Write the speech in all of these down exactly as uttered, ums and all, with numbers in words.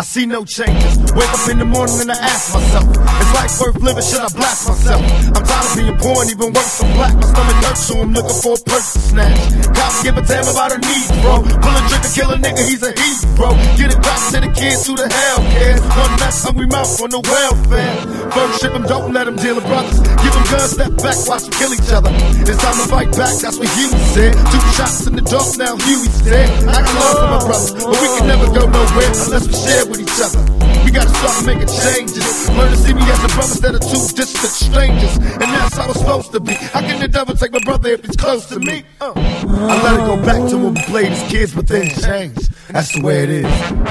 I see no changes. Wake up in the morning and I ask myself, is life worth living? Should I blast myself? I'm tired of being poor and even worse, I'm black. My stomach hurts, so I'm looking for a purse to snatch. Cops give a damn about her needs, bro. Pull a trigger, kill a nigga, he's a hero. Get it back to the kids who the hell cares. One less hungry mouth on the welfare. First ship them, don't let them deal with brothers. Give them guns, step back, watch them kill each other. It's time to fight back, that's what Huey said. Two shots in the dark, now Huey's dead. I got love for my brothers, but we can never go nowhere unless we share with each other. We gotta start making changes. Learn to see me as a brother instead of two distant strangers. And that's how it's supposed to be. How can the devil take my brother if he's close to me? Uh. I let it go back to when we played as kids, but things changed. That's the way it is.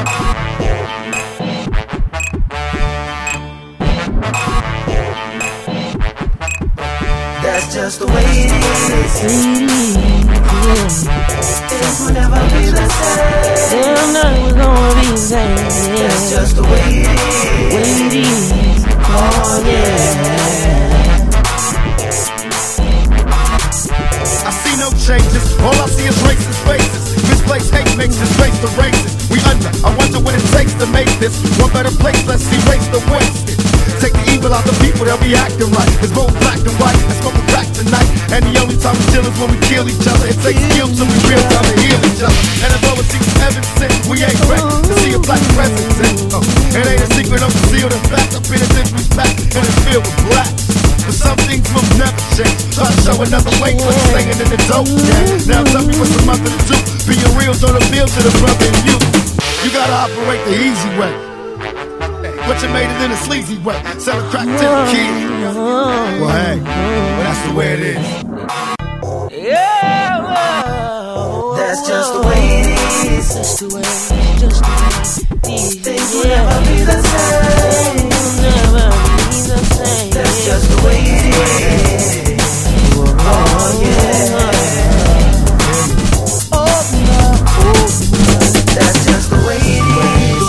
That's just the way it is. Things will never be the same. Damn, nothing was gonna be the same. Yeah. That's just the way it is. Way it is. Oh yeah. I see no changes. All I see is racist faces. Misplaced hate makes this race the racist. We under. I wonder what it takes to make this one better place. Let's erase the wasted. Take the evil out the people, they'll be acting right. It's both black and white, let's smoke a crack tonight. And the only time we chill is when we kill each other. It takes skill to be real time to heal each other. And although it seems heaven sent, we ain't ready to see a black president. Uh, it ain't a secret, I'm concealed. In fact, I'm penitentiary's packed and it's filled with blacks. But some things will never change. Try to show another way, but staying in the dope game. Now tell me what's the mother to do. Being real don't appeal to the brother in you. You gotta operate the easy way. But you made it in a sleazy way. Sell a crack to the kids. Well, hey, well, that's the way it is. Yeah, well, that's just the way it is. That's the way, just the way it is. Things will never be the same. Never be the same. That's just the way it is. Oh yeah. Oh no. That's just the way it is.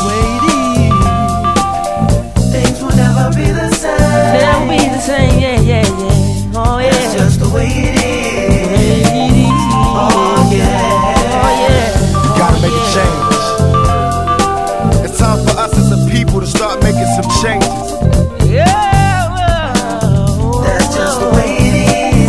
Never be the same, yeah, yeah, yeah. Oh yeah. That's just the way it is. Oh yeah. Oh yeah. Gotta make a change. It's time for us as a people to start making some changes. Yeah, well, that's just the way it is.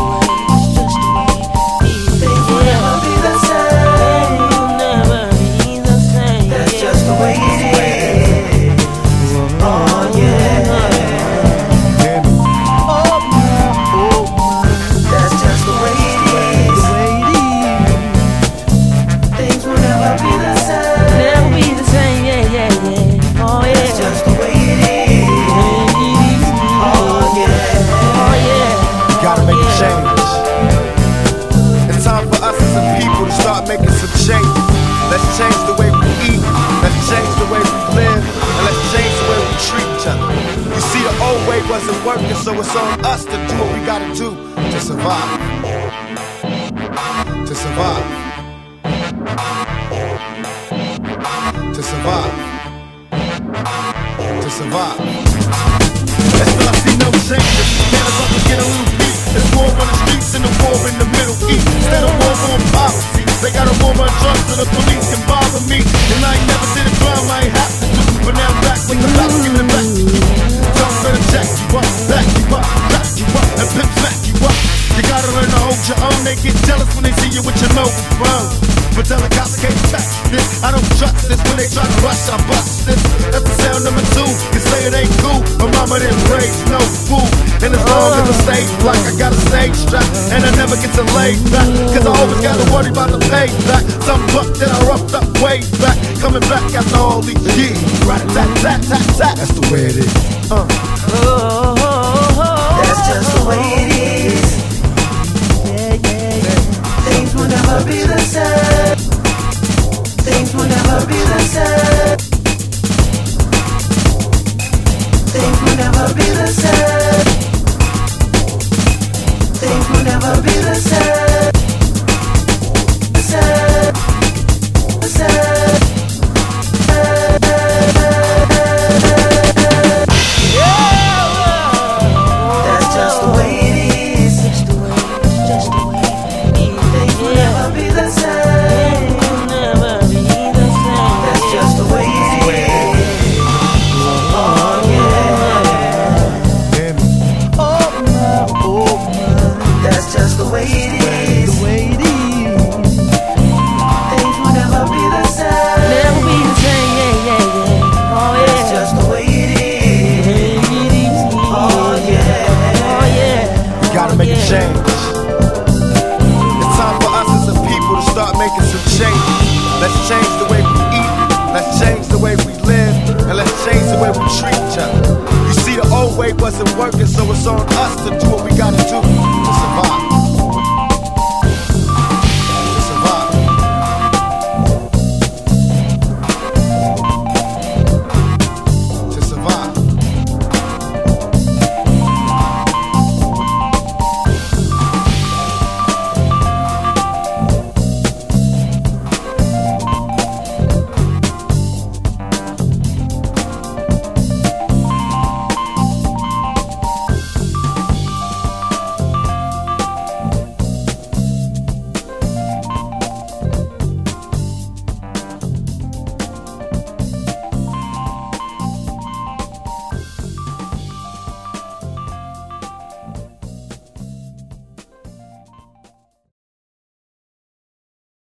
Things will never be the same. Never be the same. That's just the way it is. Oh yeah. Making some changes. Let's change the way we eat. Let's change the way we live. And let's change the way we treat each other. You see, the old way wasn't working, so it's on us to do what we gotta do to survive. To survive. To survive. To survive. And still I see no changes. Can't as long as get a little peace. There's war on the streets and a war in the Middle East. Instead of war on poverty, they got a war on drugs so the police can bother me. And I ain't never did a crime I ain't have to do. But now I'm back with the back, giving it back to you. Don't let them jack you up, back you up, back you up, and pimp smack you up. You gotta learn to hold your own. They get jealous when they see you with your mobile phone. But tell the cops I can't touch this. I don't trust this. When they try to rush, I bust this. That's the sound number two. You say it ain't cool. My mama didn't raise no fool. And as long as I stay black, I got a stage strap. And I never get to lay back. Cause I always gotta worry about the payback. Some buck that I roughed up way back. Coming back after all these years. Right, tat, tat, tat, tat. That's the way it is. Uh. That's just the way it is. Yeah, yeah, yeah. Things will never be the same.